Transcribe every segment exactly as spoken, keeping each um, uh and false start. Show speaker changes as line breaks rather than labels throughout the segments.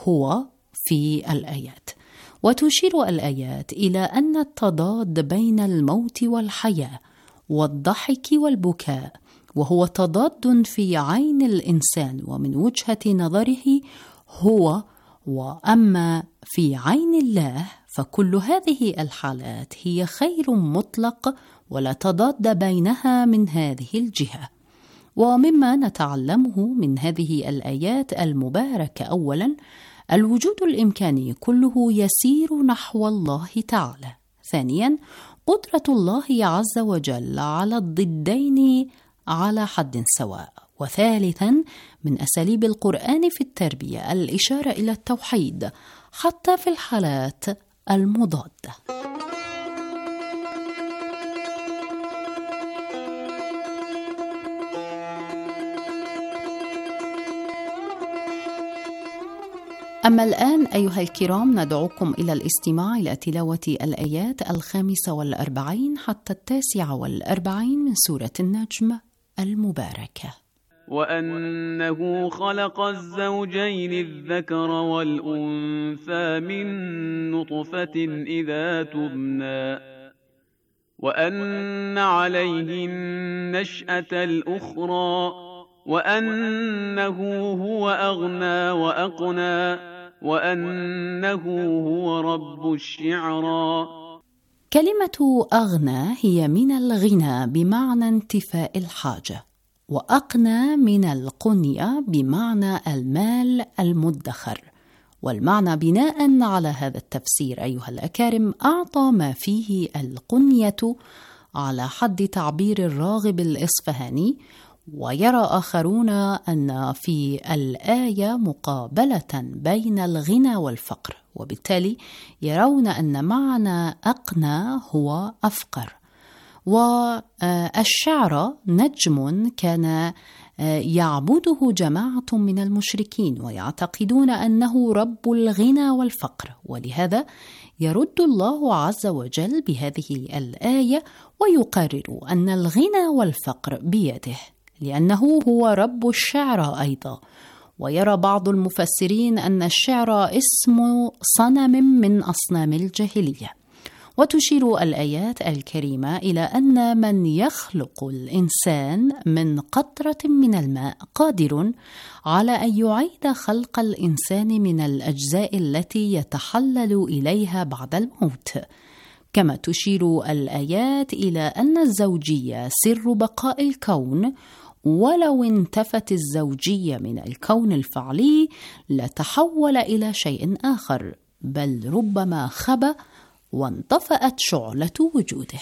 هو في الآيات. وتشير الآيات إلى أن التضاد بين الموت والحياة والضحك والبكاء، وهو تضاد في عين الإنسان ومن وجهة نظره هو، وأما في عين الله فكل هذه الحالات هي خير مطلق ولا تضاد بينها من هذه الجهة. ومما نتعلمه من هذه الآيات المباركة أولاً الوجود الإمكاني كله يسير نحو الله تعالى. ثانياً قدرة الله عز وجل على الضدين على حد سواء. وثالثاً من أساليب القرآن في التربية الإشارة إلى التوحيد حتى في الحالات المضادة. أما الآن أيها الكرام ندعوكم إلى الاستماع إلى تلاوة الآيات الخامسة والأربعين حتى التاسعة والأربعين من سورة النجم المباركة.
وأنه خلق الزوجين الذكر والأنثى من نطفة إذا تمنى وأن عليه النشأة الأخرى وأنه هو أغنى وأقنى وأنه هو رب الشعرى.
كلمة أغنى هي من الغنى بمعنى انتفاء الحاجة، وأقنى من القنية بمعنى المال المدخر. والمعنى بناء على هذا التفسير أيها الأكارم أعطى ما فيه القنية على حد تعبير الراغب الإصفهاني. ويرى آخرون أن في الآية مقابلة بين الغنى والفقر، وبالتالي يرون أن معنى أقنى هو أفقر. والشعر نجم كان يعبده جماعة من المشركين ويعتقدون أنه رب الغنى والفقر، ولهذا يرد الله عز وجل بهذه الآية ويقرر أن الغنى والفقر بيده لأنه هو رب الشعر أيضا. ويرى بعض المفسرين أن الشعر اسم صنم من أصنام الجاهلية. وتشير الآيات الكريمة إلى أن من يخلق الإنسان من قطرة من الماء قادر على أن يعيد خلق الإنسان من الأجزاء التي يتحلل إليها بعد الموت. كما تشير الآيات إلى أن الزوجية سر بقاء الكون، ولو انتفت الزوجية من الكون الفعلي لتحول إلى شيء آخر، بل ربما خبأ وانطفأت شعلة وجوده.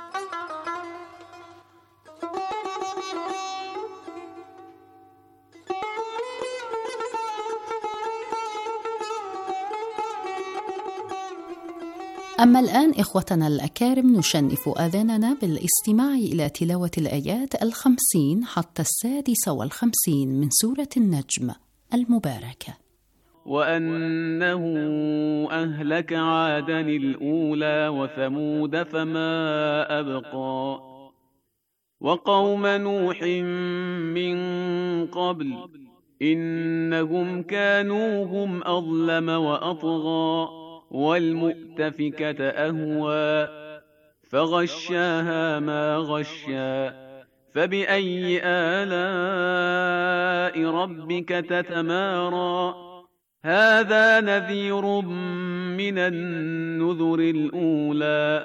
أما الآن إخوتنا الأكارم نشنف آذاننا بالاستماع إلى تلاوة الآيات الخمسين حتى السادسة والخمسين من سورة النجم المباركة.
وأنه أهلك عادا الأولى وثمود فما أبقى وقوم نوح من قبل إنهم كانوا هم أظلم وأطغى والمؤتفكة أهوى فغشاها ما غشا فبأي آلاء ربك تتمارى هذا نذير من النذر الأولى.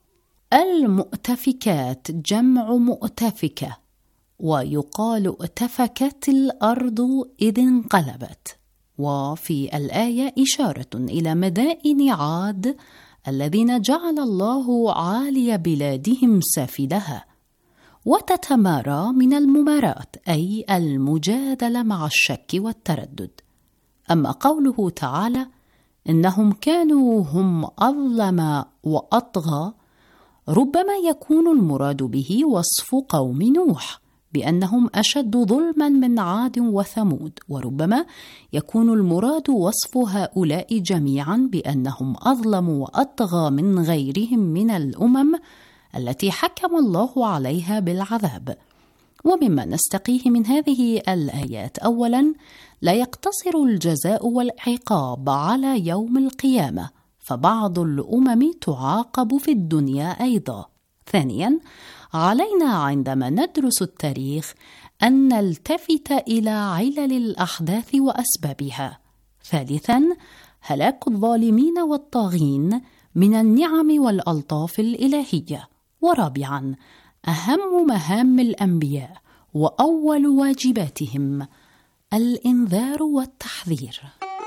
المؤتفكات جمع مؤتفكة، ويقال اتفكت الأرض إذ انقلبت. وفي الآية إشارة إلى مدائن عاد الذين جعل الله عالي بلادهم سافلها. وتتمارى من المماراة أي المجادلة مع الشك والتردد. أما قوله تعالى إنهم كانوا هم أظلم وأطغى، ربما يكون المراد به وصف قوم نوح بأنهم أشد ظلما من عاد وثمود، وربما يكون المراد وصف هؤلاء جميعا بأنهم أظلم وأطغى من غيرهم من الأمم التي حكم الله عليها بالعذاب. ومما نستقيه من هذه الآيات أولا لا يقتصر الجزاء والعقاب على يوم القيامة، فبعض الأمم تعاقب في الدنيا أيضا. ثانياً، علينا عندما ندرس التاريخ أن نلتفت إلى علل الأحداث وأسبابها. ثالثاً، هلاك الظالمين والطاغين من النعم والألطاف الإلهية. ورابعاً، أهم مهام الأنبياء وأول واجباتهم الإنذار والتحذير.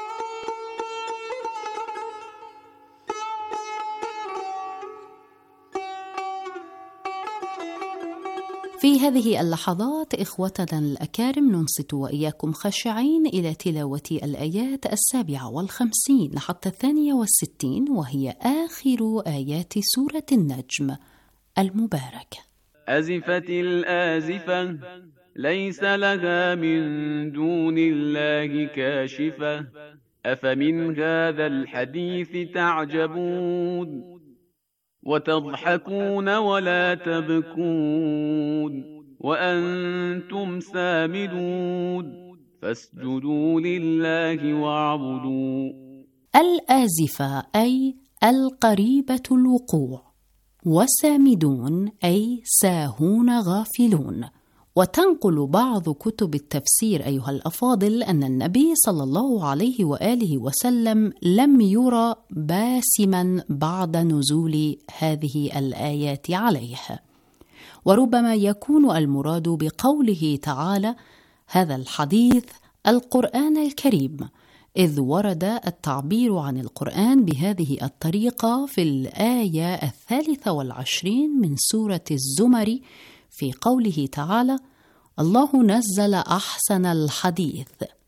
في هذه اللحظات إخوتنا الأكارم ننصت وإياكم خاشعين إلى تلاوة الآيات السابعة والخمسين حتى الثانية والستين، وهي آخر آيات سورة النجم المباركة.
أزفت الآزفة ليس لها من دون الله كاشفة أفمن هذا الحديث تعجبون وتضحكون ولا تبكون وأنتم سامدون فاسجدوا لله واعبدوا.
الآزفة أي القريبة الوقوع، وسامدون أي ساهون غافلون. وتنقل بعض كتب التفسير أيها الأفاضل أن النبي صلى الله عليه وآله وسلم لم يرى باسما بعد نزول هذه الآيات عليه، وربما يكون المراد بقوله تعالى هذا الحديث القرآن الكريم، إذ ورد التعبير عن القرآن بهذه الطريقة في الآية الثالثة والعشرين من سورة الزمر في قوله تعالى الله نزل أحسن الحديث.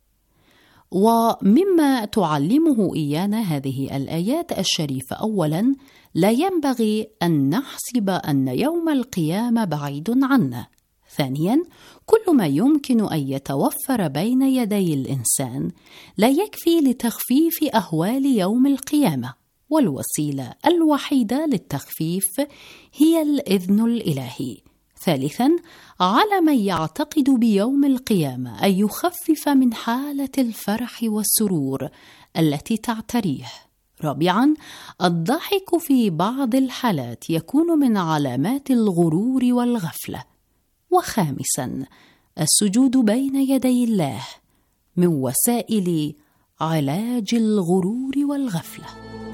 ومما تعلمه إيانا هذه الآيات الشريفة، أولا لا ينبغي أن نحسب أن يوم القيامة بعيد عنا. ثانيا، كل ما يمكن أن يتوفر بين يدي الإنسان لا يكفي لتخفيف أهوال يوم القيامة، والوسيلة الوحيدة للتخفيف هي الإذن الإلهي. ثالثاً، على من يعتقد بيوم القيامة أن يخفف من حالة الفرح والسرور التي تعتريه. رابعاً، الضحك في بعض الحالات يكون من علامات الغرور والغفلة. وخامساً، السجود بين يدي الله من وسائل علاج الغرور والغفلة.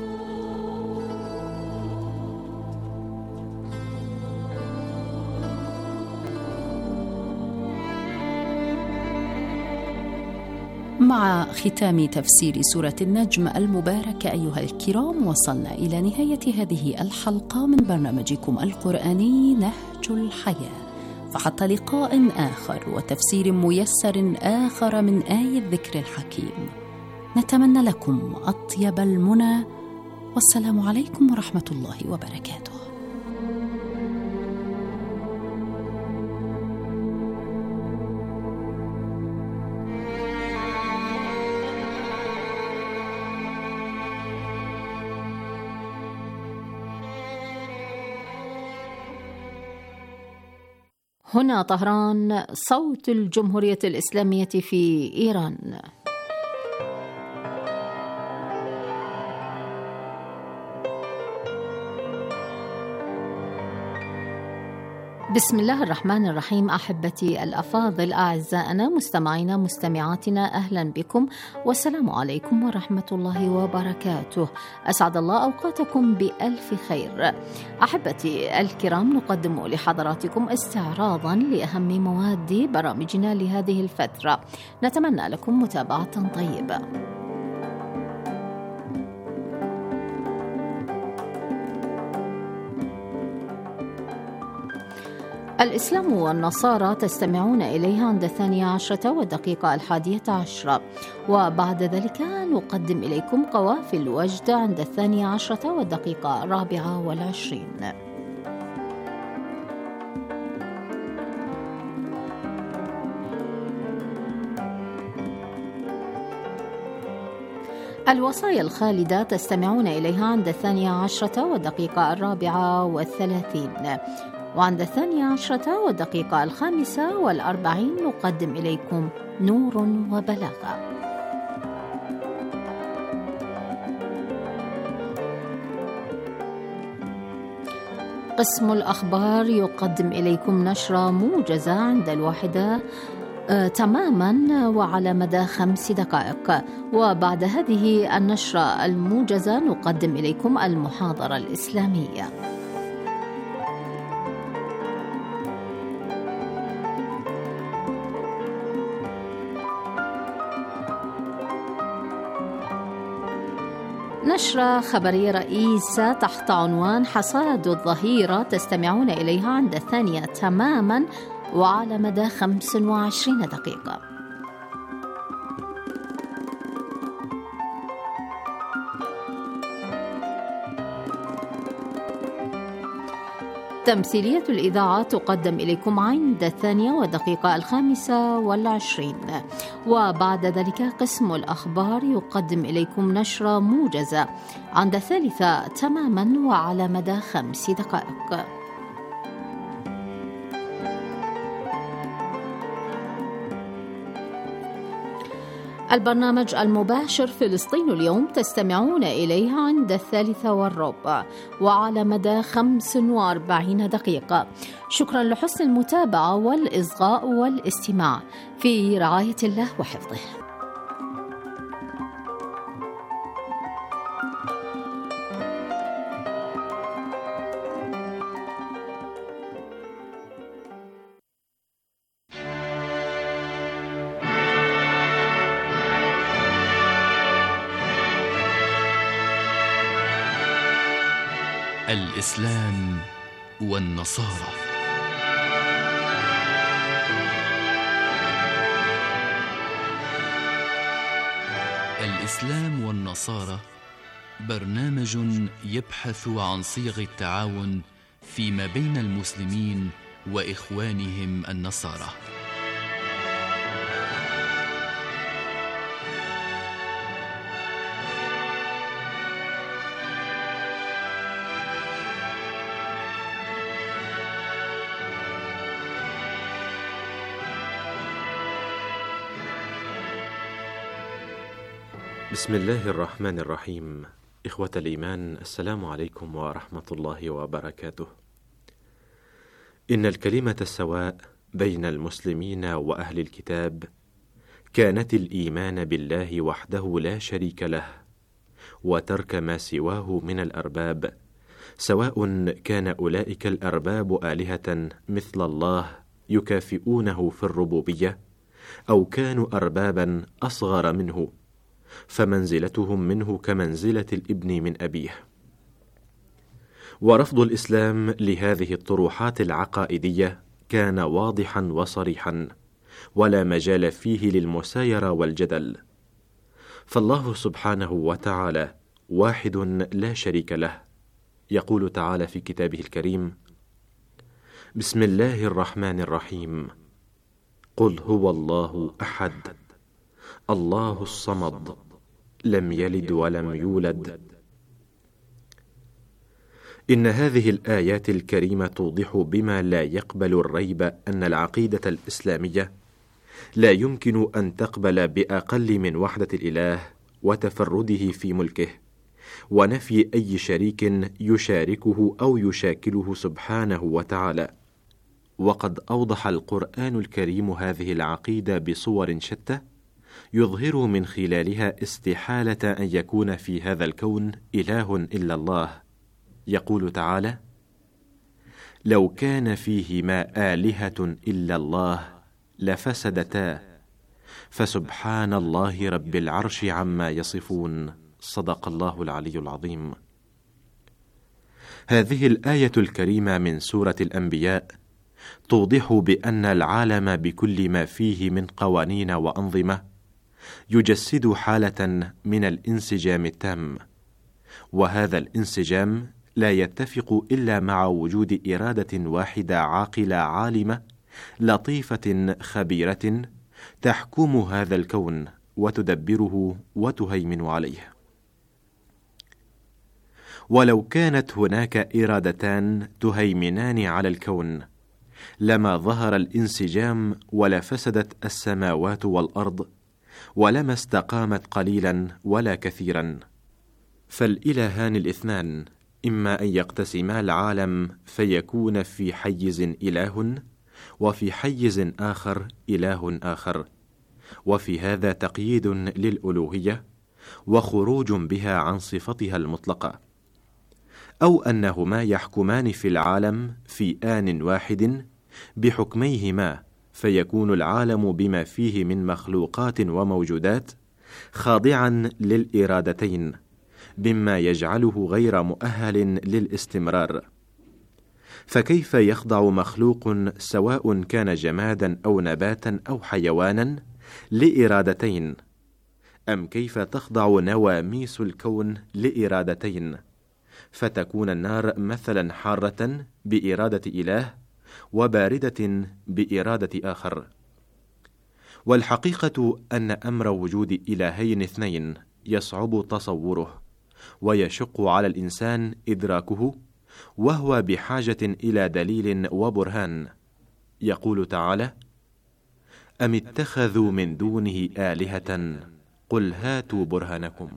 مع ختام تفسير سورة النجم المباركة أيها الكرام، وصلنا إلى نهاية هذه الحلقة من برنامجكم القرآني نهج الحياة، فحتى لقاء آخر وتفسير ميسر آخر من آية الذكر الحكيم، نتمنى لكم أطيب المنى، والسلام عليكم ورحمة الله وبركاته.
هنا طهران، صوت الجمهورية الإسلامية في إيران. بسم الله الرحمن الرحيم. أحبتي الأفاضل، أعزائنا مستمعينا مستمعاتنا، أهلا بكم والسلام عليكم ورحمة الله وبركاته. أسعد الله أوقاتكم بألف خير. أحبتي الكرام، نقدم لحضراتكم استعراضا لأهم مواد برامجنا لهذه الفترة، نتمنى لكم متابعة طيبة. الإسلام والنصارى تستمعون إليها عند الثانية عشرة والدقيقة الحادية عشرة، وبعد ذلك نقدم إليكم قوافل وجد عند الثانية عشرة والدقيقة الرابعة والعشرين. الوصايا الخالدة تستمعون إليها عند الثانية عشرة والدقيقة الرابعة والثلاثين، وعند الثانية عشرة والدقيقة الخامسة والأربعين نقدم إليكم نور وبلاغة. قسم الأخبار يقدم إليكم نشرة موجزة عند الواحدة آه تماما وعلى مدى خمس دقائق، وبعد هذه النشرة الموجزة نقدم إليكم المحاضرة الإسلامية. نشرة خبرية رئيسة تحت عنوان حصاد الظهيرة تستمعون إليها عند الثانية تماما وعلى مدى خمس وعشرين دقيقة. تمثيلية الإذاعة تقدم إليكم عند الثانية والدقيقة الخامسة والعشرين، وبعد ذلك قسم الأخبار يقدم إليكم نشرة موجزة عند الثالثة تماما وعلى مدى خمس دقائق. البرنامج المباشر فلسطين اليوم تستمعون إليه عند الثالثة والربع وعلى مدى خمس وأربعين دقيقة. شكرا لحسن المتابعة والإصغاء والاستماع، في رعاية الله وحفظه.
الإسلام والنصارى. الإسلام والنصارى برنامج يبحث عن صيغ التعاون فيما بين المسلمين وإخوانهم النصارى.
بسم الله الرحمن الرحيم. إخوة الإيمان، السلام عليكم ورحمة الله وبركاته. إن الكلمة السواء بين المسلمين وأهل الكتاب كانت الإيمان بالله وحده لا شريك له، وترك ما سواه من الأرباب، سواء كان أولئك الأرباب آلهة مثل الله يكافئونه في الربوبية، أو كانوا أربابا أصغر منه، فمنزلتهم منه كمنزلة الابن من أبيه. ورفض الإسلام لهذه الطروحات العقائدية كان واضحا وصريحا، ولا مجال فيه للمسايرة والجدل، فالله سبحانه وتعالى واحد لا شريك له. يقول تعالى في كتابه الكريم: بسم الله الرحمن الرحيم، قل هو الله أحد الله الصمد لم يلد ولم يولد. إن هذه الآيات الكريمة توضح بما لا يقبل الريب أن العقيدة الإسلامية لا يمكن أن تقبل بأقل من وحدة الإله وتفرده في ملكه، ونفي أي شريك يشاركه أو يشاكله سبحانه وتعالى. وقد أوضح القرآن الكريم هذه العقيدة بصور شتى يظهر من خلالها استحالة أن يكون في هذا الكون إله إلا الله. يقول تعالى: لو كان فيهما آلهة إلا الله لفسدتا فسبحان الله رب العرش عما يصفون. صدق الله العلي العظيم. هذه الآية الكريمة من سورة الأنبياء توضح بأن العالم بكل ما فيه من قوانين وأنظمة يجسد حالة من الانسجام التام، وهذا الانسجام لا يتفق إلا مع وجود إرادة واحدة عاقلة عالمة لطيفة خبيرة تحكم هذا الكون وتدبره وتهيمن عليه. ولو كانت هناك إرادتان تهيمنان على الكون لما ظهر الانسجام ولا فسدت السماوات والأرض ولما استقامت قليلا ولا كثيرا. فالإلهان الاثنان إما أن يقتسما العالم فيكون في حيز إله وفي حيز آخر إله آخر، وفي هذا تقييد للألوهية وخروج بها عن صفتها المطلقة، أو أنهما يحكمان في العالم في آن واحد بحكميهما، فيكون العالم بما فيه من مخلوقات وموجودات خاضعا للإرادتين بما يجعله غير مؤهل للاستمرار. فكيف يخضع مخلوق سواء كان جمادا أو نباتا أو حيوانا لإرادتين؟ أم كيف تخضع نواميس الكون لإرادتين، فتكون النار مثلا حارة بإرادة إله وباردة بإرادة آخر؟ والحقيقة أن أمر وجود إلهين اثنين يصعب تصوره ويشق على الإنسان إدراكه، وهو بحاجة إلى دليل وبرهان. يقول تعالى: أم اتخذوا من دونه آلهة قل هاتوا برهانكم.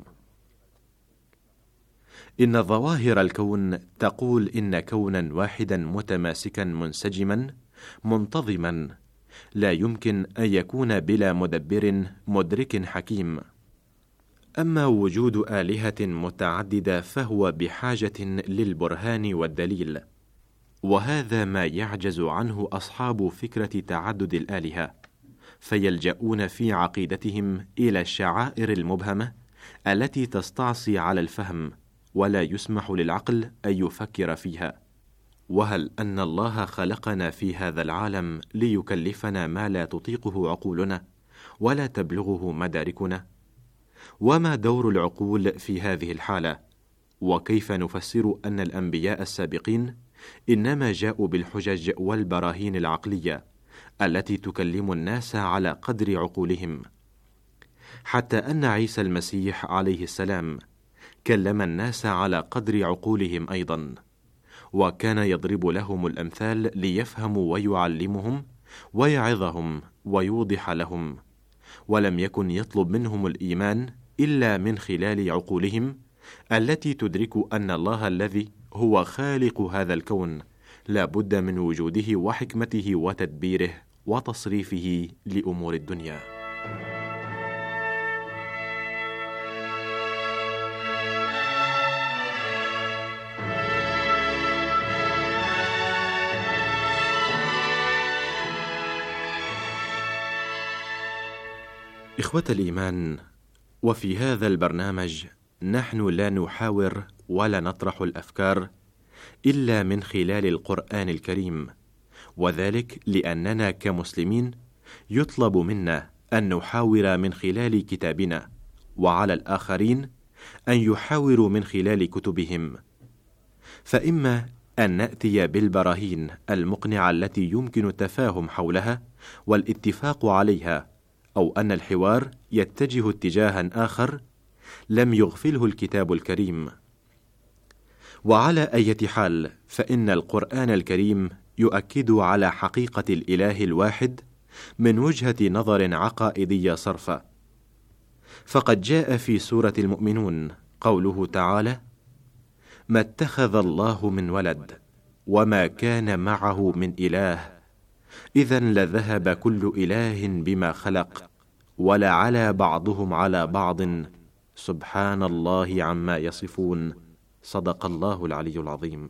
إن ظواهر الكون تقول إن كونا واحدا متماسكا منسجما منتظما لا يمكن أن يكون بلا مدبر مدرك حكيم. أما وجود آلهة متعددة فهو بحاجة للبرهان والدليل، وهذا ما يعجز عنه أصحاب فكرة تعدد الآلهة، فيلجؤون في عقيدتهم إلى الشعائر المبهمة التي تستعصي على الفهم ولا يسمح للعقل أن يفكر فيها. وهل أن الله خلقنا في هذا العالم ليكلفنا ما لا تطيقه عقولنا ولا تبلغه مداركنا؟ وما دور العقول في هذه الحالة؟ وكيف نفسر أن الأنبياء السابقين إنما جاءوا بالحجج والبراهين العقلية التي تكلم الناس على قدر عقولهم، حتى أن عيسى المسيح عليه السلام كلم الناس على قدر عقولهم أيضا، وكان يضرب لهم الأمثال ليفهموا ويعلمهم ويعظهم ويوضح لهم، ولم يكن يطلب منهم الإيمان إلا من خلال عقولهم التي تدرك أن الله الذي هو خالق هذا الكون لا بد من وجوده وحكمته وتدبيره وتصريفه لأمور الدنيا. إخوة الإيمان، وفي هذا البرنامج نحن لا نحاور ولا نطرح الأفكار إلا من خلال القرآن الكريم، وذلك لأننا كمسلمين يطلب منا أن نحاور من خلال كتابنا، وعلى الآخرين أن يحاوروا من خلال كتبهم. فإما أن نأتي بالبراهين المقنعة التي يمكن التفاهم حولها والاتفاق عليها، أو أن الحوار يتجه اتجاها آخر لم يغفله الكتاب الكريم. وعلى أي حال فإن القرآن الكريم يؤكد على حقيقة الإله الواحد من وجهة نظر عقائدية صرفة. فقد جاء في سورة المؤمنون قوله تعالى: ما اتخذ الله من ولد وما كان معه من إله إذن لذهب كل إله بما خلق ولعلى بعضهم على بعض سبحان الله عما يصفون. صدق الله العلي العظيم.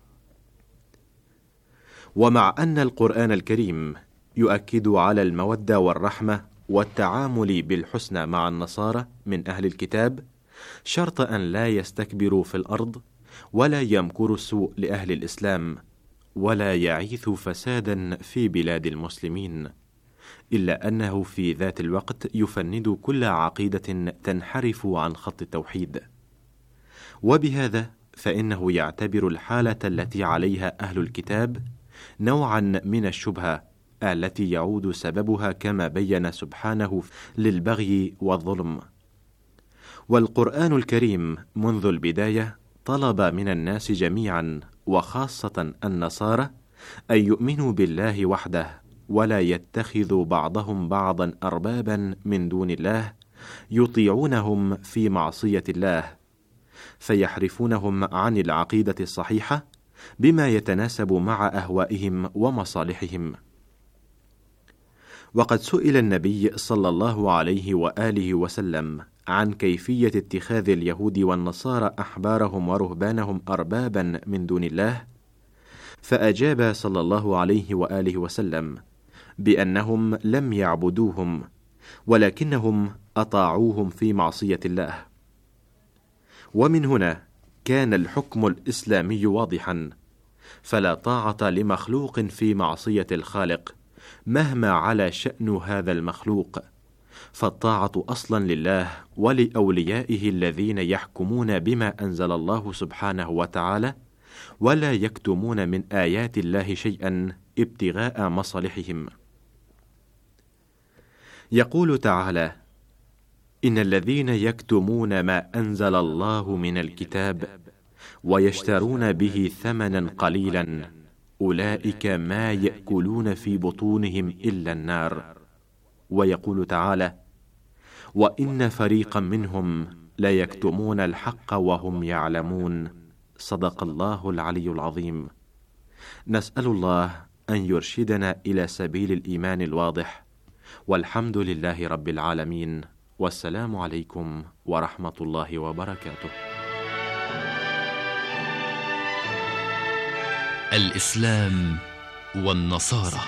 ومع أن القرآن الكريم يؤكد على المودة والرحمة والتعامل بالحسنى مع النصارى من أهل الكتاب، شرط أن لا يستكبروا في الأرض ولا يمكروا السوء لأهل الإسلام ولا يعيثوا فسادا في بلاد المسلمين، إلا أنه في ذات الوقت يفند كل عقيدة تنحرف عن خط التوحيد. وبهذا فإنه يعتبر الحالة التي عليها أهل الكتاب نوعا من الشبهة التي يعود سببها كما بين سبحانه للبغي والظلم. والقرآن الكريم منذ البداية طلب من الناس جميعا وخاصة النصارى أن يؤمنوا بالله وحده ولا يتخذوا بعضهم بعضا أربابا من دون الله يطيعونهم في معصية الله، فيحرفونهم عن العقيدة الصحيحة بما يتناسب مع أهوائهم ومصالحهم. وقد سئل النبي صلى الله عليه وآله وسلم عن كيفية اتخاذ اليهود والنصارى أحبارهم ورهبانهم أربابا من دون الله، فأجاب صلى الله عليه وآله وسلم بأنهم لم يعبدوهم ولكنهم أطاعوهم في معصية الله. ومن هنا كان الحكم الإسلامي واضحا، فلا طاعة لمخلوق في معصية الخالق مهما على شأن هذا المخلوق، فالطاعة أصلا لله ولأوليائه الذين يحكمون بما أنزل الله سبحانه وتعالى ولا يكتمون من آيات الله شيئا ابتغاء مصالحهم. يقول تعالى: إن الذين يكتمون ما أنزل الله من الكتاب ويشترون به ثمنا قليلا أولئك ما يأكلون في بطونهم إلا النار. ويقول تعالى: وإن فريقا منهم ليكتمون الحق وهم يعلمون. صدق الله العلي العظيم. نسأل الله أن يرشدنا إلى سبيل الإيمان الواضح، والحمد لله رب العالمين، والسلام عليكم ورحمة الله وبركاته.
الإسلام والنصارى.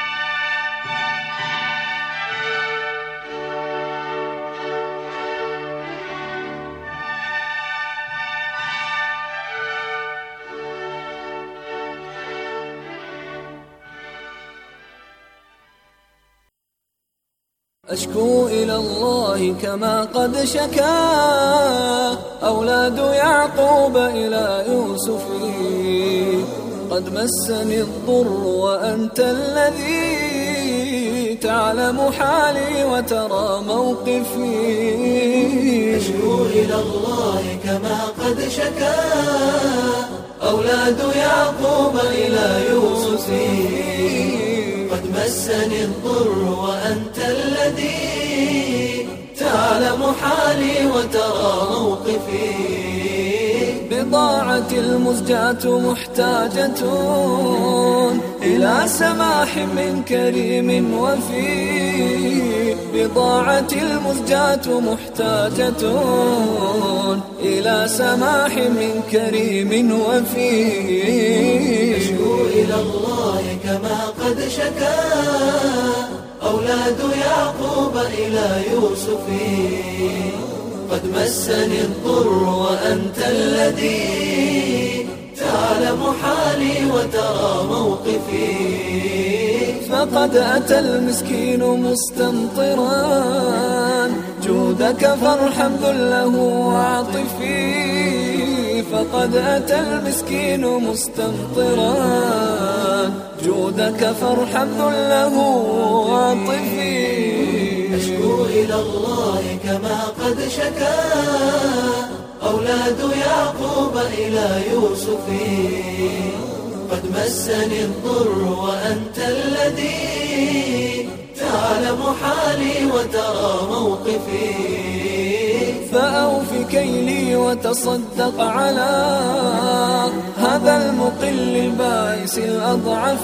أشكو إلى الله كما قد شكا أولاد يعقوب إلى يوسف، قد مسني الضر وأنت الذي تعلم حالي وترى موقفي.
أشكو إلى الله كما قد شكا أولاد يعقوب إلى يوسف، قد مسني الضر وأنت الذي تعلم حالي وترى موقفي.
بضاعتي المزجاة محتاجة إلى سماح من كريم وفي، بضاعتي المزجاة محتاجة إلى سماح من كريم وفي.
أشكو إلى الله كما قد شكا أولاد يعقوب إلى يوسف، قد مسني الضر وأنت الذي تعلم حالي وترى موقفي.
فقد أتى المسكين مستمطرا جودك فارحم ذله وعاطفي. فقد أتى المسكين مستمطرا جودك فارحم ذله وعاطفي.
أشكو إلى الله كما قد شكا أولاد يعقوب إلى يوسف، قد مسني الضر وأنت الذي تعلم حالي وترى موقفي.
فأوف كيلي وتصدق على هذا المقل البائس الأضعف.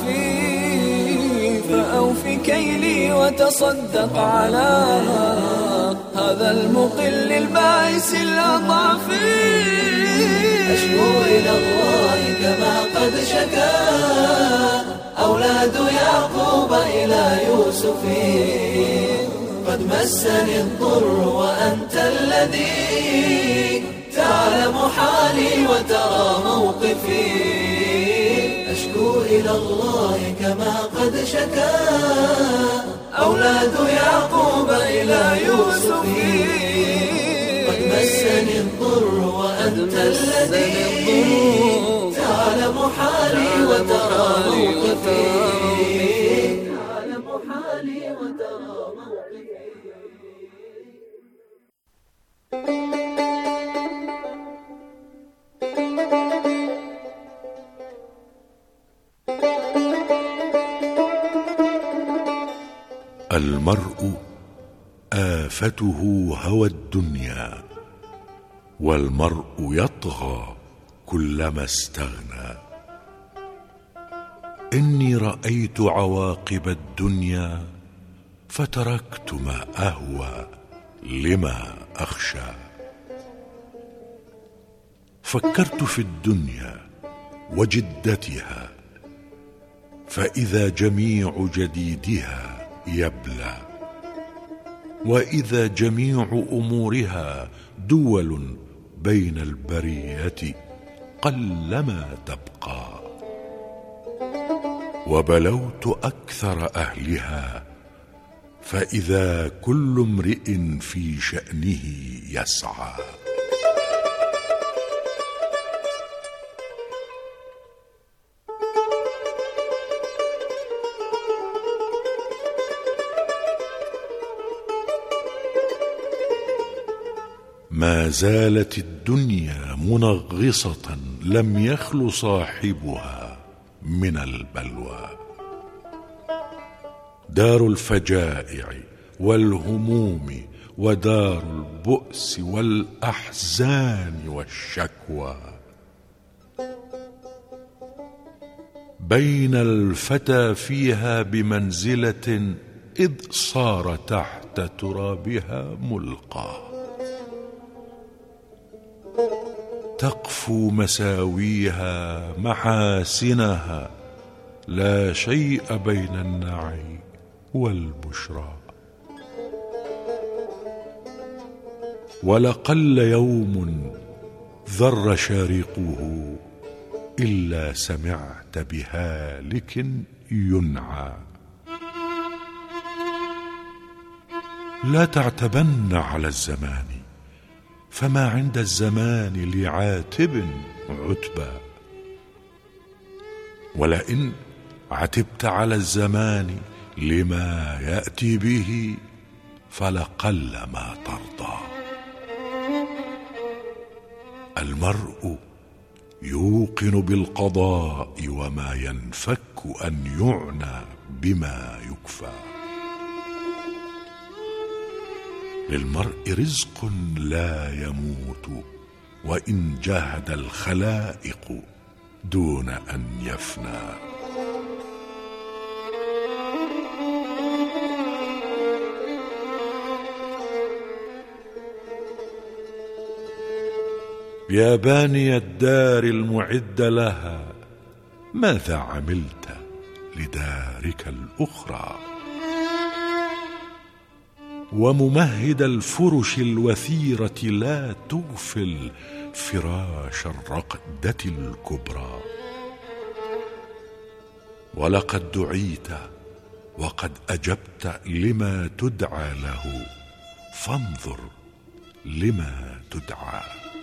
فأوف كيلي وتصدق على هذا المقل البائس الأضعف.
أشكو إلى الله كما قد شكا أولاد يعقوب إلى يوسف، قد مسني الضر وأنت الذي تعلم حالي وترى موقفي. أشكو إلى الله كما قد شكا أولاد يعقوب إلى يوسف، قد مسني الضر وأنت الذي تعلم حالي وترى موقفي. تعلم حالي وترى موقفي.
Thank you.
المرء آفته هوى الدنيا، والمرء يطغى كلما استغنى. إني رأيت عواقب الدنيا فتركت ما أهوى لما أخشى. فكرت في الدنيا وجدتها، فإذا جميع جديدها يبلى، وإذا جميع أمورها دول بين البرية قلما تبقى. وبلوت أكثر أهلها، فإذا كل امرئ في شأنه يسعى. ما زالت الدنيا منغصة لم يخل صاحبها من البلوى. دار الفجائع والهموم، ودار البؤس والأحزان والشكوى. بين الفتى فيها بمنزلة، إذ صار تحت ترابها ملقى. تقفو مساويها محاسنها، لا شيء بين النعي والبشرى. ولقل يوم ذر شارقه، إلا سمعت بهالك ينعى. لا تعتبن على الزمان، فما عند الزمان لعاتب عتبى. ولئن عتبت على الزمان لما يأتي به، فلقل ما ترضى. المرء يوقن بالقضاء، وما ينفك أن يعنى بما يكفى. للمرء رزق لا يموت، وإن جاهد الخلائق دون أن يفنى. يا باني الدار المعد لها، ماذا عملت لدارك الأخرى؟ وممهد الفرش الوثيرة، لا تغفل فراش الرقدة الكبرى. ولقد دعيت وقد أجبت لما تدعى له، فانظر لما تدعى.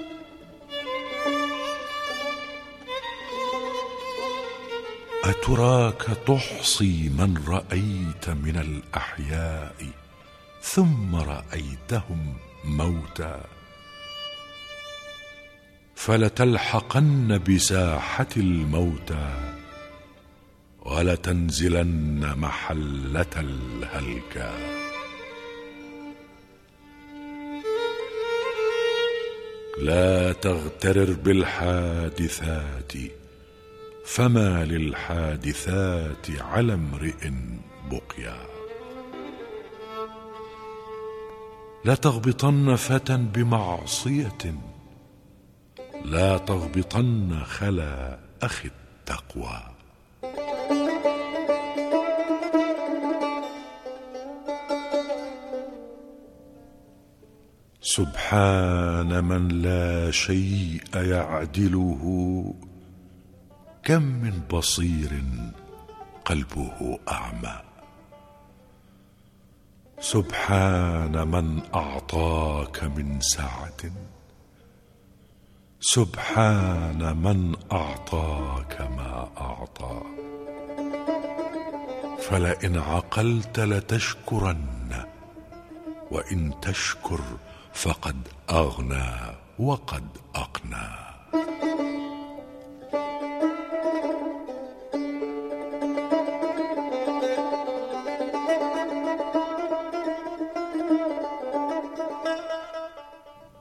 أتراك تحصي من رأيت من الأحياء، ثم رأيتهم موتى؟ فلتلحقن بساحة الموتى، ولتنزلن محلة الهلكى. لا تغترر بالحادثات، فما للحادثات على امرئ بقيا. لا تغبطن فتى بمعصية، لا تغبطن خلا أخي التقوى. سبحان من لا شيء يعدله، كم من بصير قلبه أعمى. سبحان من أعطاك من سعة، سبحان من أعطاك ما أعطى. فلئن عقلت لتشكرن، وإن تشكر فقد أغنى وقد أقنى.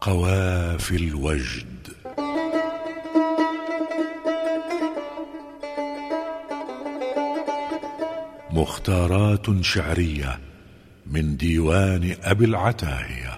قوافي الوجد. مختارات شعرية من ديوان أبي العتاهية.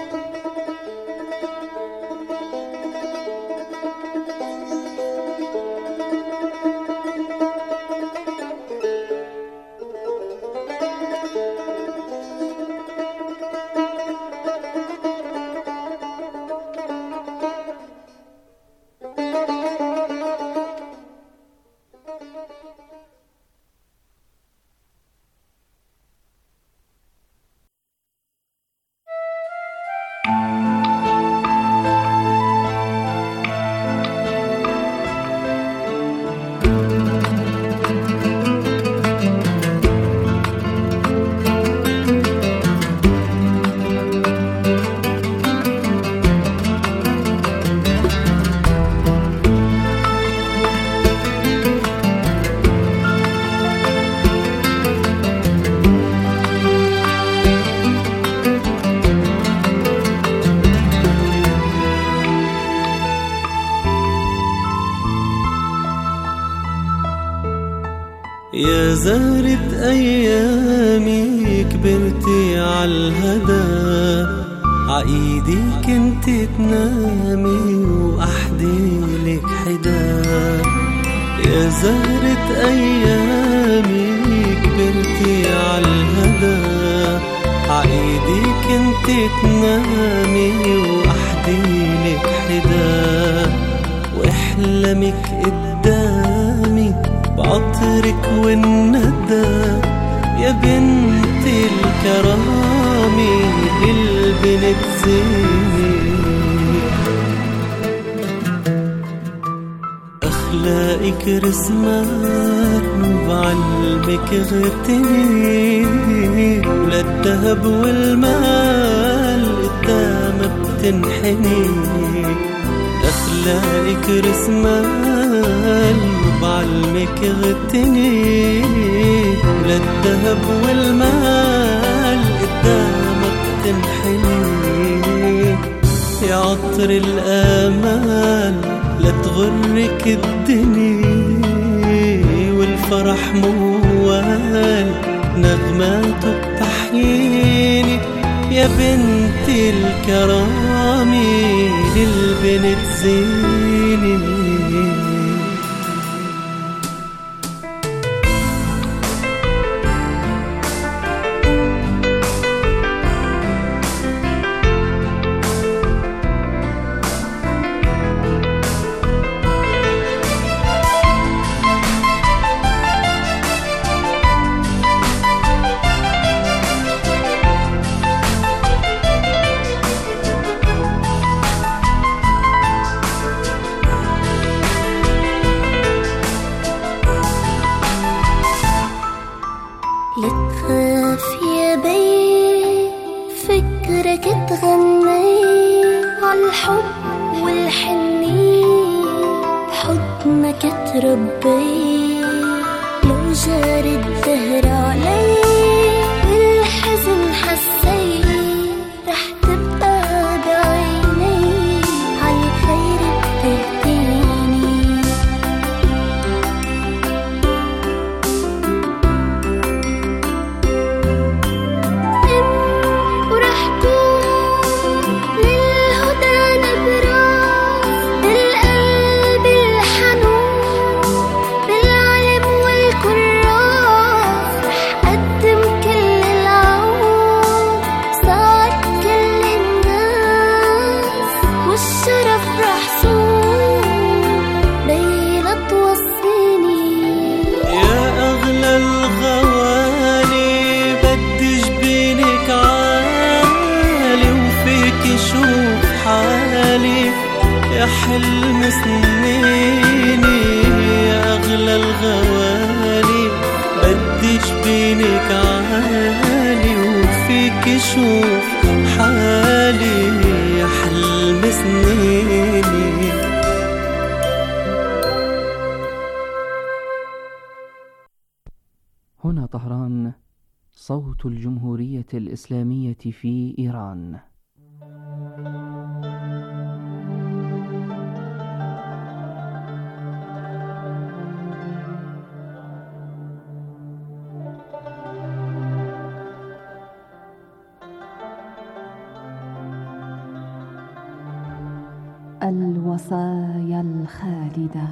يا زهرة أيامي كبرتي عالهدى، عايدي كنت تنامي وأحديلك حدا. يا زهرة أيامي كبرتي عالهدى، عايدي كنت تنامي وأحديلك حدا. واحلمك قدامي بعطرك والندى، يا بنت الكرامة البنت زيني. أخلاقك رسمات بعلمك غتني، وللذهب والمال قدامك بتنحني. أخلاقك رسمال بعلمك غتني، وللذهب والمال قدامك تنحني. يا عطر الآمال لا تغرك الدنيا، والفرح موال نغماته بتحييني. يا بنت الكرامة للبنت زيني.
ربي لو جار الدهر علي والحزن حسي، رح تبقى بعيني عالخير بتهديني. ورح كون للهدى نبراس بالقلب الحنون، يا حلم سنيني يا أغلى الغوالي، بدي جبينك عالي وفيك شوف حالي. يا حلم سنيني.
هنا طهران، صوت الجمهورية الإسلامية في إيران.
الوصايا الخالدة.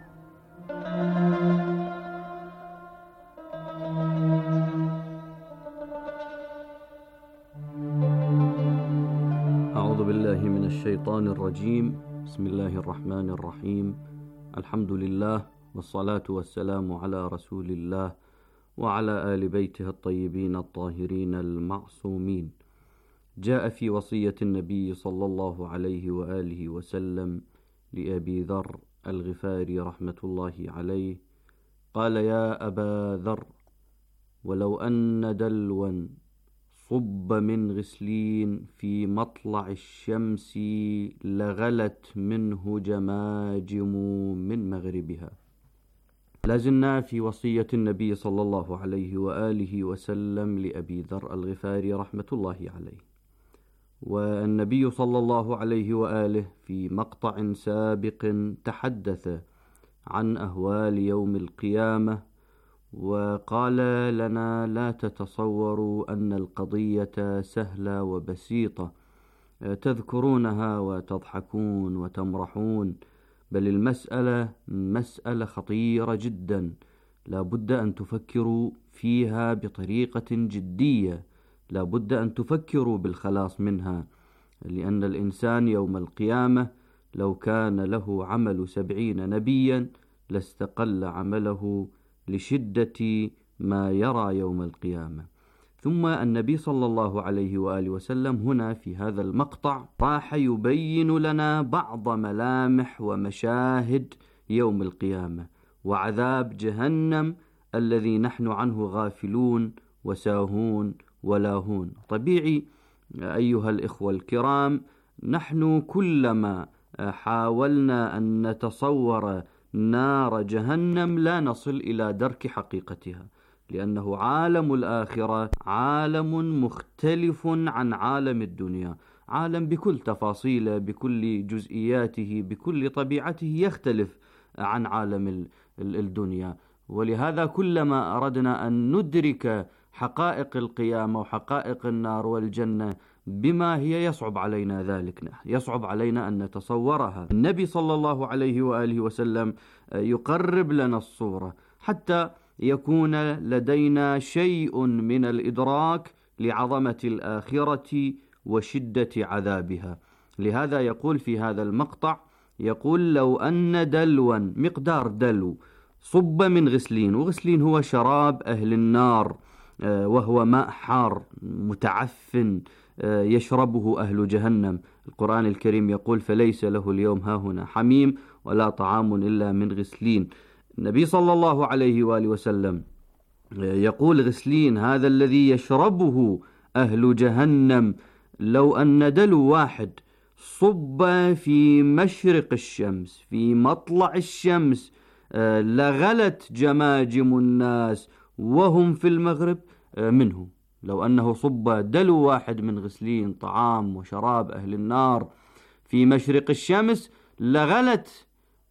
أعوذ بالله من الشيطان الرجيم. بسم الله الرحمن الرحيم. الحمد لله والصلاة والسلام على رسول الله وعلى آل بيته الطيبين الطاهرين المعصومين. جاء في وصية النبي صلى الله عليه وآله وسلم لأبي ذر الغفاري رحمة الله عليه، قال: يا أبا ذر، ولو أن دلوا صب من غسلين في مطلع الشمس لغلت منه جماجم من مغربها. لازلنا في وصية النبي صلى الله عليه وآله وسلم لأبي ذر الغفاري رحمة الله عليه. والنبي صلى الله عليه وآله في مقطع سابق تحدث عن أهوال يوم القيامة، وقال لنا: لا تتصوروا أن القضية سهلة وبسيطة تذكرونها وتضحكون وتمرحون، بل المسألة مسألة خطيرة جدا، لا بد أن تفكروا فيها بطريقة جدية، لا بد أن تفكروا بالخلاص منها، لأن الإنسان يوم القيامة لو كان له عمل سبعين نبيا لاستقل عمله لشدة ما يرى يوم القيامة. ثم النبي صلى الله عليه وآله وسلم هنا في هذا المقطع راح يبين لنا بعض ملامح ومشاهد يوم القيامة وعذاب جهنم الذي نحن عنه غافلون وساهون ولاهون. طبيعي أيها الإخوة الكرام، نحن كلما حاولنا أن نتصور نار جهنم لا نصل إلى درك حقيقتها، لأنه عالم الآخرة عالم مختلف عن عالم الدنيا، عالم بكل تفاصيله، بكل جزئياته، بكل طبيعته، يختلف عن عالم الدنيا. ولهذا كلما أردنا أن ندرك حقائق القيامة وحقائق النار والجنة بما هي يصعب علينا ذلك، يصعب علينا أن نتصورها. النبي صلى الله عليه وآله وسلم يقرب لنا الصورة حتى يكون لدينا شيء من الإدراك لعظمة الآخرة وشدة عذابها. لهذا يقول في هذا المقطع، يقول: لو أن دلوا، مقدار دلو، صب من غسلين، وغسلين هو شراب أهل النار، وهو ماء حار متعفن يشربه أهل جهنم. القرآن الكريم يقول: فليس له اليوم هاهنا حميم ولا طعام إلا من غسلين. النبي صلى الله عليه وآله وسلم يقول: غسلين هذا الذي يشربه أهل جهنم، لو أن دلو واحد صب في مشرق الشمس في مطلع الشمس لغلت جماجم الناس وهم في المغرب منه. لو أنه صب دلو واحد من غسلين، طعام وشراب أهل النار، في مشرق الشمس لغلت،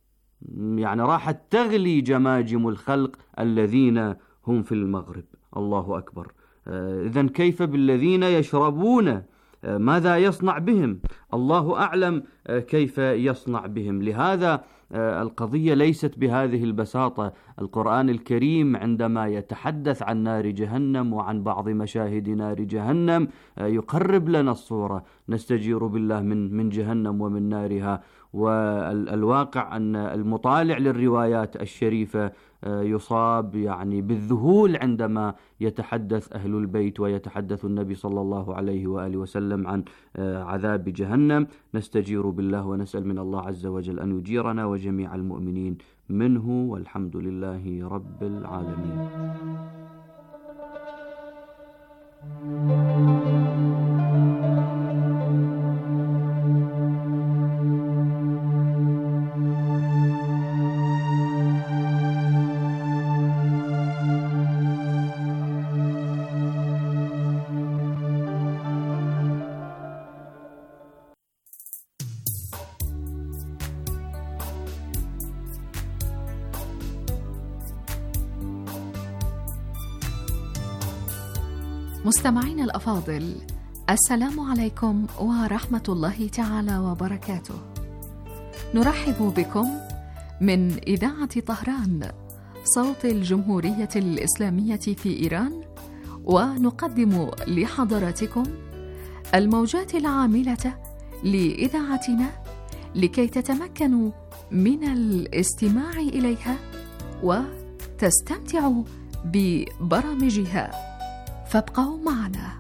يعني راحت تغلي جماجم الخلق الذين هم في المغرب. الله أكبر. إذن كيف بالذين يشربون؟ ماذا يصنع بهم؟ الله أعلم كيف يصنع بهم. لهذا القضية ليست بهذه البساطة. القرآن الكريم عندما يتحدث عن نار جهنم وعن بعض مشاهد نار جهنم يقرب لنا الصورة، نستجير بالله من من جهنم ومن نارها. والواقع أن المطالع للروايات الشريفة يصاب يعني بالذهول عندما يتحدث أهل البيت ويتحدث النبي صلى الله عليه وآله وسلم عن عذاب جهنم. نستجير بالله ونسأل من الله عز وجل أن يجيرنا وجميع المؤمنين منه، والحمد لله رب العالمين.
مستمعين الأفاضل، السلام عليكم ورحمة الله تعالى وبركاته.
نرحب بكم من إذاعة طهران صوت الجمهورية الإسلامية في إيران، ونقدم لحضراتكم الموجات العاملة لإذاعتنا لكي تتمكنوا من الاستماع إليها وتستمتعوا ببرامجها، فابقوا معنا.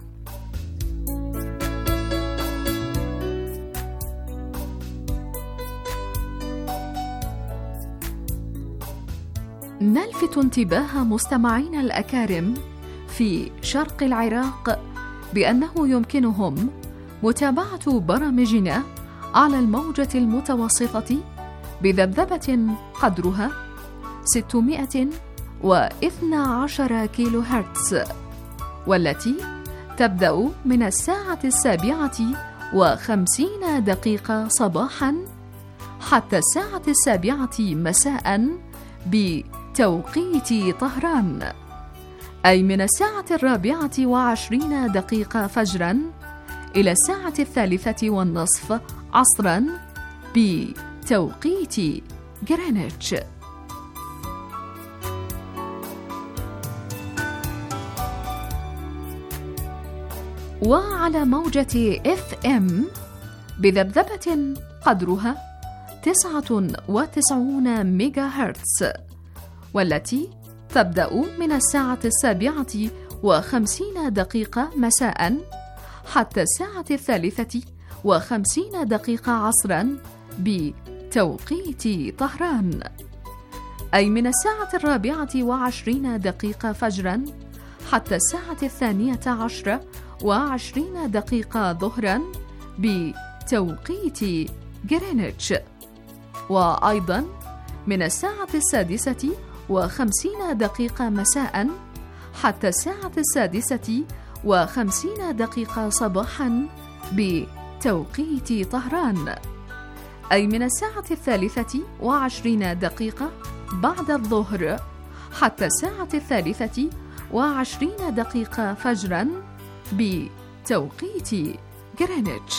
نلفت انتباه مستمعينا الأكارم في شرق العراق بأنه يمكنهم متابعة برامجنا على الموجة المتوسطة بذبذبة قدرها ستمائة واثني عشر كيلو هرتز، والتي تبدأ من الساعة السابعة وخمسين دقيقة صباحا حتى الساعة السابعة مساء بتوقيت طهران، أي من الساعة الرابعة وعشرين دقيقة فجرا إلى الساعة الثالثة والنصف عصرا بتوقيت غرينتش. وعلى موجة إف إم بذبذبة قدرها تسعة وتسعين ميجا هرتز، والتي تبدأ من الساعة السابعة وخمسين دقيقة مساء حتى الساعة الثالثة وخمسين دقيقة عصرا بتوقيت طهران، أي من الساعة الرابعة وعشرين دقيقة فجرا حتى الساعة الثانية عشرة وعشرين دقيقة ظهرا بتوقيت غرينتش، وأيضا من الساعة السادسة وخمسين دقيقة مساء حتى الساعة السادسة وخمسين دقيقة صباحا بتوقيت طهران، أي من الساعة الثالثة وعشرين دقيقة بعد الظهر حتى الساعة الثالثة وعشرين دقيقة فجرا بتوقيت غرينتش.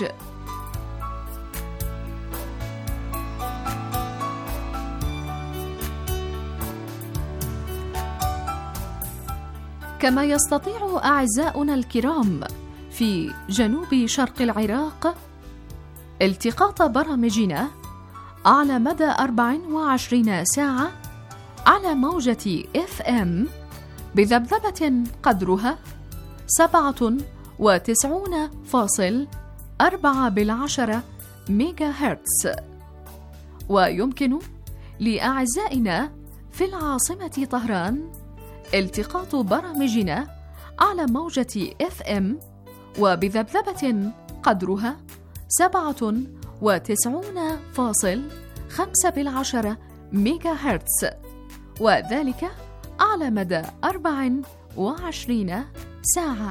كما يستطيع أعزاؤنا الكرام في جنوب شرق العراق التقاط برامجنا على مدى أربع وعشرين ساعة على موجة إف إم بذبذبة قدرها سبعة وتسعون فاصل أربعة بالعشرة ميجا هرتز. ويمكن لأعزائنا في العاصمة طهران التقاط برامجنا على موجة إف إم وبذبذبة قدرها سبعة وتسعون فاصل خمسة بالعشرة ميجا هرتز، وذلك على مدى أربع وعشرين ساعة.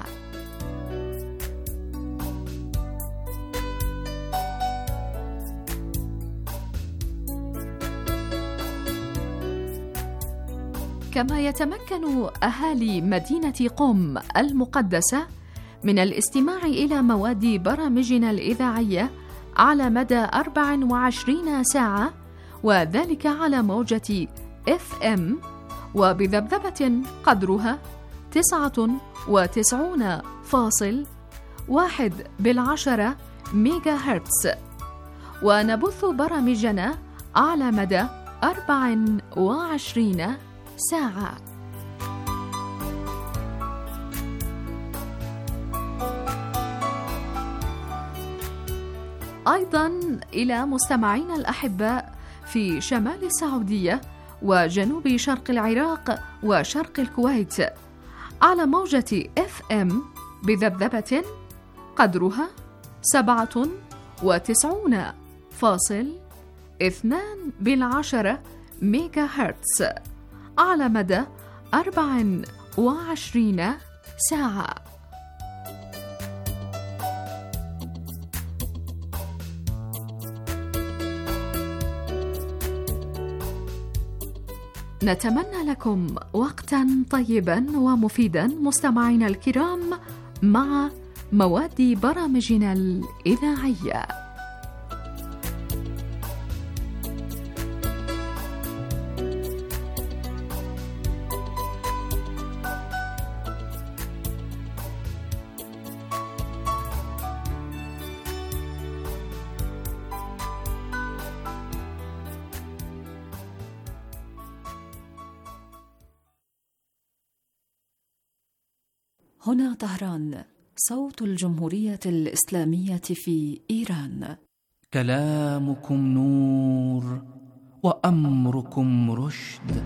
كما يتمكن أهالي مدينة قم المقدسة من الاستماع إلى مواد برامجنا الإذاعية على مدى أربع وعشرين ساعة، وذلك على موجة إف إم وبذبذبة قدرها تسعة وتسعون فاصل واحد بالعشرة ميجا هرتز، ونبث برامجنا على مدى أربع وعشرين ساعة. أيضا إلى مستمعينا الأحباء في شمال السعودية وجنوب شرق العراق وشرق الكويت على موجة إف إم بذبذبة قدرها سبعة وتسعون فاصل اثنان بالعشرة ميجا هرتز على مدى أربع وعشرين ساعة. نتمنى لكم وقتا طيبا ومفيدا مستمعينا الكرام مع مواد برامجنا الإذاعية.
هنا طهران، صوت الجمهورية الإسلامية في إيران.
كلامكم نور وأمركم رشد.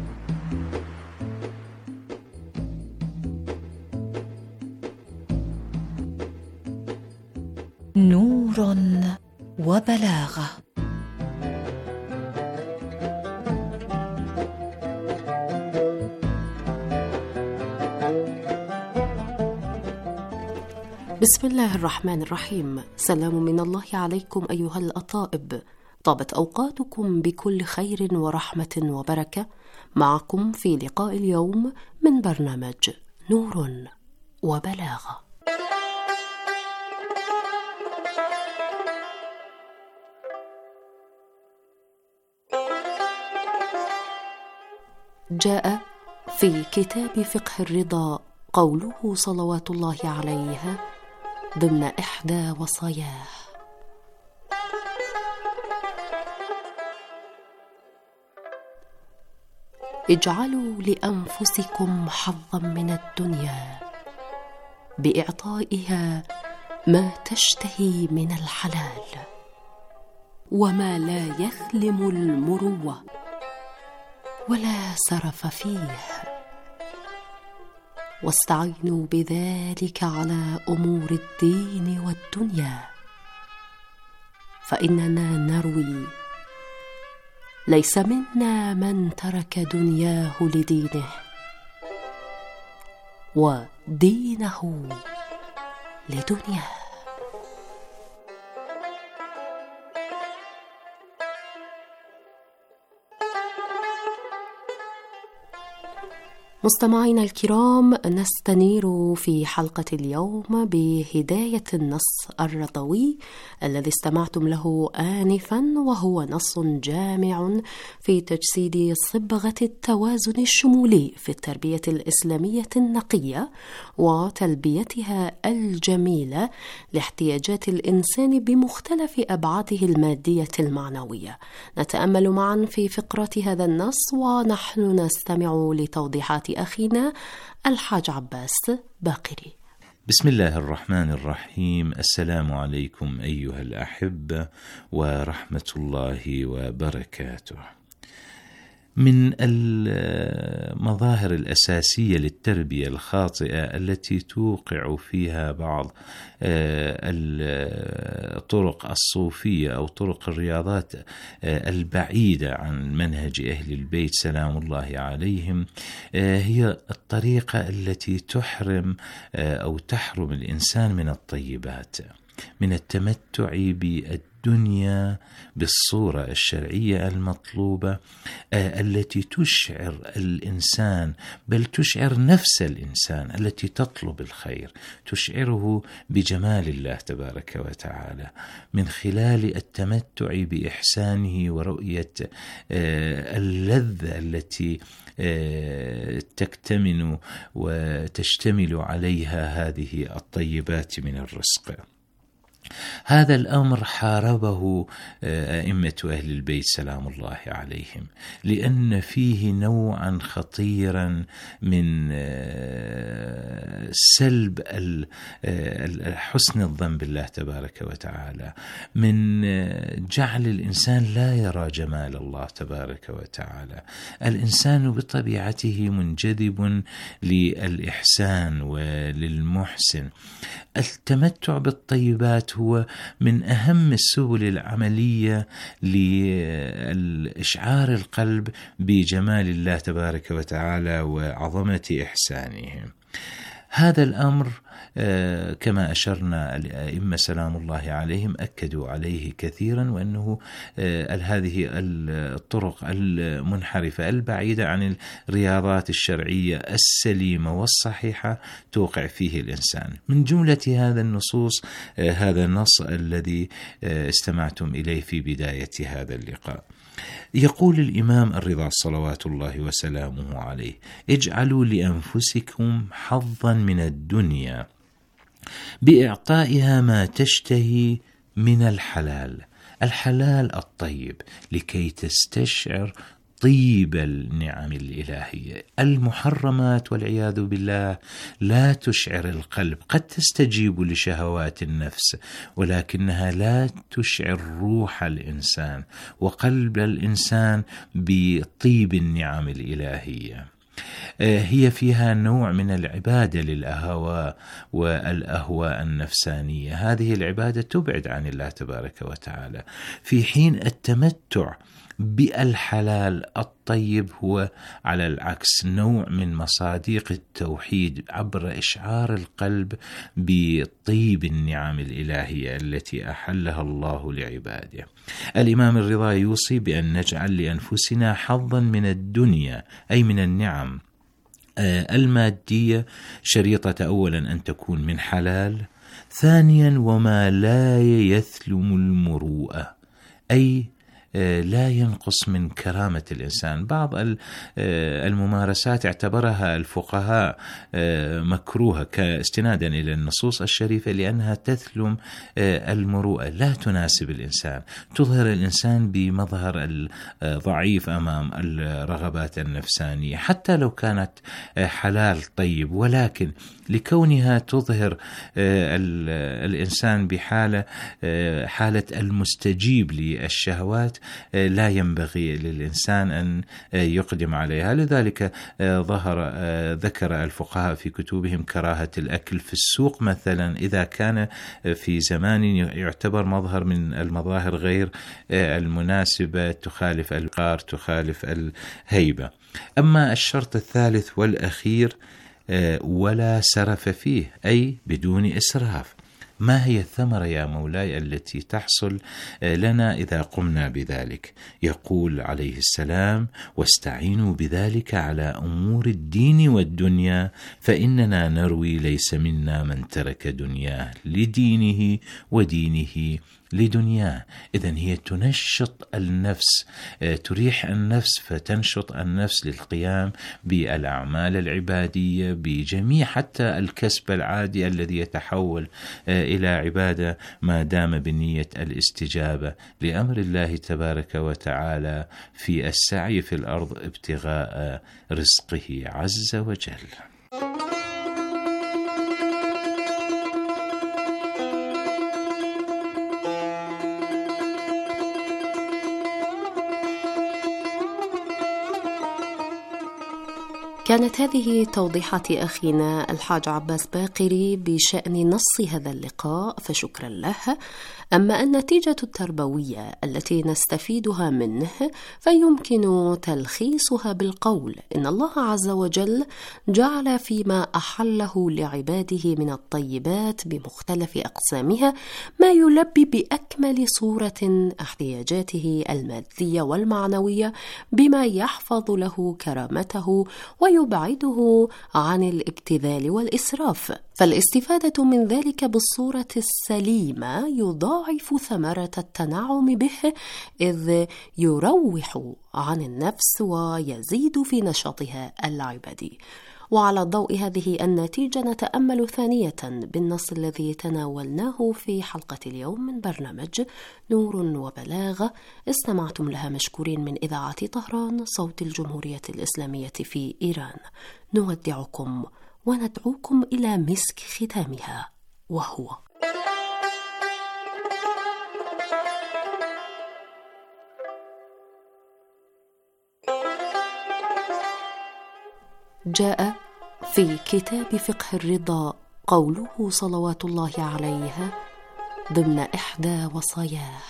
نور وبلاغة.
بسم الله الرحمن الرحيم. سلام من الله عليكم أيها الأطائب، طابت أوقاتكم بكل خير ورحمة وبركة. معكم في لقاء اليوم من برنامج نور وبلاغة. جاء في كتاب فقه الرضا قوله صلوات الله عليه ضمن إحدى وصاياه: اجعلوا لأنفسكم حظا من الدنيا بإعطائها ما تشتهي من الحلال وما لا يثلم المروة ولا سرف فيه، واستعينوا بذلك على أمور الدين والدنيا، فإننا نروي: ليس منا من ترك دنياه لدينه ودينه لدنياه. مستمعينا الكرام، نستنير في حلقة اليوم بهداية النص الرضوي الذي استمعتم له آنفا، وهو نص جامع في تجسيد صبغة التوازن الشمولي في التربية الإسلامية النقية وتلبيتها الجميلة لاحتياجات الإنسان بمختلف أبعاده المادية المعنوية. نتأمل معا في فقرة هذا النص ونحن نستمع لتوضيحات أخينا الحاج عباس باقري.
بسم الله الرحمن الرحيم. السلام عليكم أيها الأحبة ورحمة الله وبركاته. من المظاهر الأساسية للتربية الخاطئة التي توقع فيها بعض الطرق الصوفية أو طرق الرياضات البعيدة عن منهج أهل البيت سلام الله عليهم هي الطريقة التي تحرم أو تحرم الإنسان من الطيبات، من التمتع بالدنيا بالصورة الشرعية المطلوبة التي تشعر الإنسان، بل تشعر نفس الإنسان التي تطلب الخير، تشعره بجمال الله تبارك وتعالى من خلال التمتع بإحسانه ورؤية اللذة التي تكتمن وتشتمل عليها هذه الطيبات من الرزق. هذا الأمر حاربه أئمة أهل البيت سلام الله عليهم، لأن فيه نوعا خطيرا من سلب حسن الظن بالله تبارك وتعالى، من جعل الإنسان لا يرى جمال الله تبارك وتعالى. الإنسان بطبيعته منجذب للإحسان وللمحسن. التمتع بالطيبات هو من أهم السبل العملية لإشعار القلب بجمال الله تبارك وتعالى وعظمة إحسانه. هذا الأمر كما أشرنا الأئمة سلام الله عليهم أكدوا عليه كثيرا، وأنه هذه الطرق المنحرفة البعيدة عن الرياضات الشرعية السليمة والصحيحة توقع فيه الإنسان. من جملة هذا النصوص هذا النص الذي استمعتم إليه في بداية هذا اللقاء. يقول الإمام الرضا صلوات الله وسلامه عليه: اجعلوا لأنفسكم حظا من الدنيا بإعطائها ما تشتهي من الحلال، الحلال الطيب، لكي تستشعر طيب النعم الإلهية. المحرمات والعياذ بالله لا تشعر القلب، قد تستجيب لشهوات النفس ولكنها لا تشعر روح الإنسان وقلب الإنسان بطيب النعم الإلهية. هي فيها نوع من العبادة للأهواء والأهواء النفسانية، هذه العبادة تبعد عن الله تبارك وتعالى، في حين التمتع بالحلال الطيب هو على العكس نوع من مصادق التوحيد عبر إشعار القلب بطيب النعم الإلهية التي أحلها الله لعباده. الإمام الرضا يوصي بأن نجعل لأنفسنا حظا من الدنيا، أي من النعم المادية، شريطة أولا أن تكون من حلال، ثانيا وما لا يثلم المروءة، أي لا ينقص من كرامة الإنسان. بعض الممارسات اعتبرها الفقهاء مكروهة كاستنادا إلى النصوص الشريفة لأنها تثلم المروءة، لا تناسب الإنسان، تظهر الإنسان بمظهر الضعيف أمام الرغبات النفسانية حتى لو كانت حلال طيب، ولكن لكونها تظهر الإنسان بحالة حالة المستجيب للشهوات لا ينبغي للإنسان أن يقدم عليها. لذلك ظهر ذكر الفقهاء في كتبهم كراهة الأكل في السوق مثلا إذا كان في زمان يعتبر مظهر من المظاهر غير المناسبة، تخالف الوقار، تخالف الهيبة. أما الشرط الثالث والأخير ولا سرف فيه، أي بدون إسراف. ما هي الثمرة يا مولاي التي تحصل لنا إذا قمنا بذلك؟ يقول عليه السلام: واستعينوا بذلك على أمور الدين والدنيا فإننا نروي ليس منا من ترك دنياه لدينه ودينه لدنياه. إذن هي تنشط النفس، تريح النفس فتنشط النفس للقيام بالأعمال العبادية بجميع حتى الكسب العادي الذي يتحول إلى عبادة ما دام بنية الاستجابة لأمر الله تبارك وتعالى في السعي في الأرض ابتغاء رزقه عز وجل.
كانت هذه توضيحات أخينا الحاج عباس باقري بشأن نص هذا اللقاء، فشكرا له. أما النتيجة التربوية التي نستفيدها منه فيمكن تلخيصها بالقول إن الله عز وجل جعل فيما أحله لعباده من الطيبات بمختلف أقسامها ما يلبي بأكمل صورة احتياجاته المادية والمعنوية بما يحفظ له كرامته ويبعده عن الابتذال والإسراف. فالاستفادة من ذلك بالصورة السليمة يضاعف ثمرة التنعم به، إذ يروح عن النفس ويزيد في نشاطها العبادي. وعلى ضوء هذه النتيجة نتأمل ثانية بالنص الذي تناولناه في حلقة اليوم من برنامج نور وبلاغة، استمعتم لها مشكورين من إذاعة طهران صوت الجمهورية الإسلامية في إيران. نودعكم وندعوكم إلى مسك ختامها، وهو جاء في كتاب فقه الرضا قوله صلوات الله عليه ضمن إحدى وصاياه: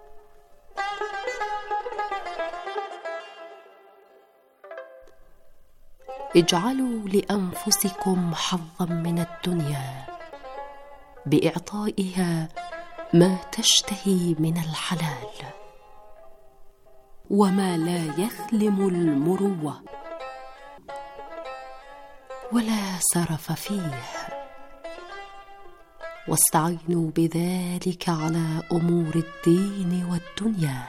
اجعلوا لأنفسكم حظا من الدنيا بإعطائها ما تشتهي من الحلال وما لا يثلم المروة ولا سرف فيه، واستعينوا بذلك على أمور الدين والدنيا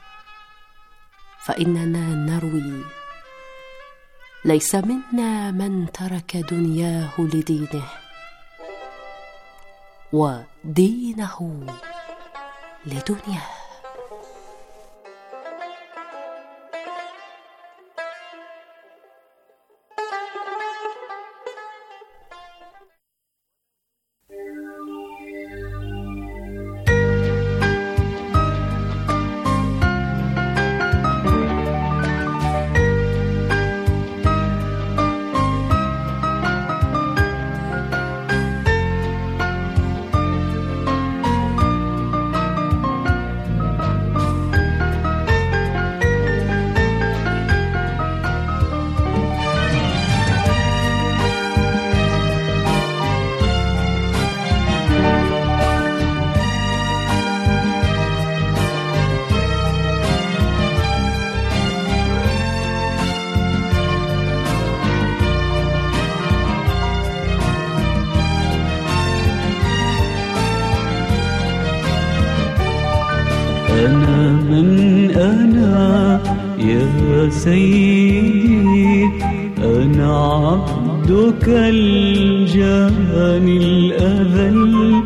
فإننا نروي ليس منا من ترك دنياه لدينه ودينه لدنياه.
يا سيدي أنا عبدك الجاني الأذل،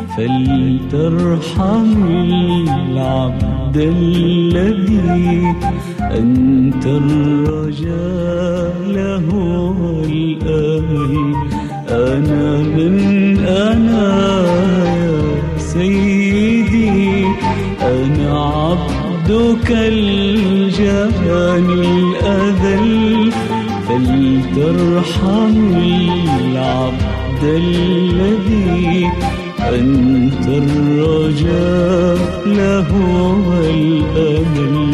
فلترحم العبد الذي أنت الرجاء له والآمل. أنا من أنا يا سيدي أنا عبدك الجاني الأذل، فلترحم العبد الذي أنت الرجاء له والأمل.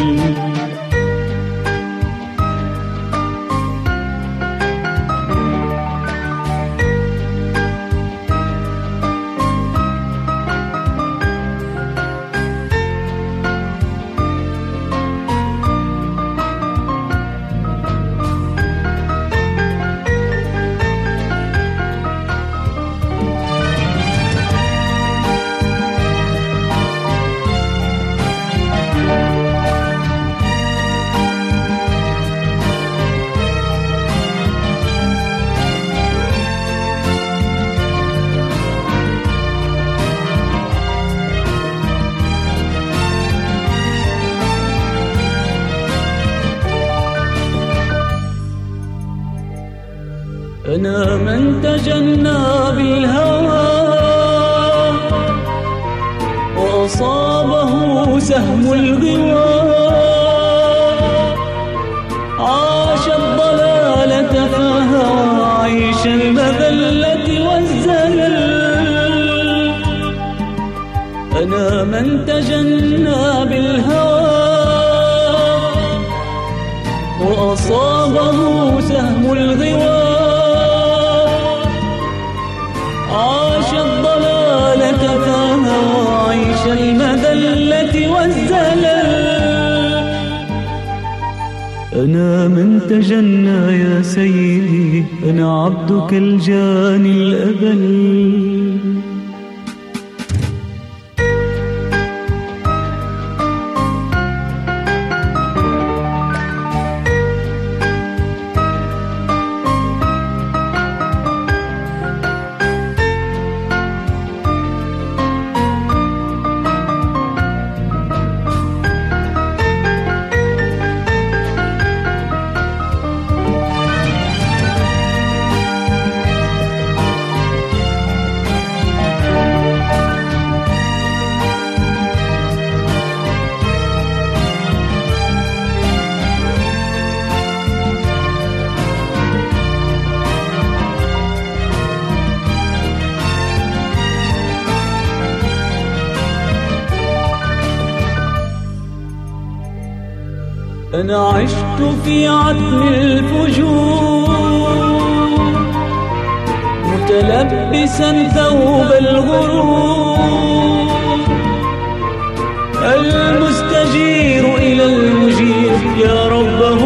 أنا من تجنى بالهوى وأصابه سهم الغوى، عاش الضلالة فهوى عيش المذلة والزلل. أنا من تجنى بالهوى وأصابه سهم الغوى، عاش الضلالة فهوى عيش المذلة والزلل. أنا من تجنى يا سيدي أنا عبدك الجاني الأبل. أنا عشت في عتم الفجور متلبسا ثوب الغرور، المستجير إلى المجير يا ربه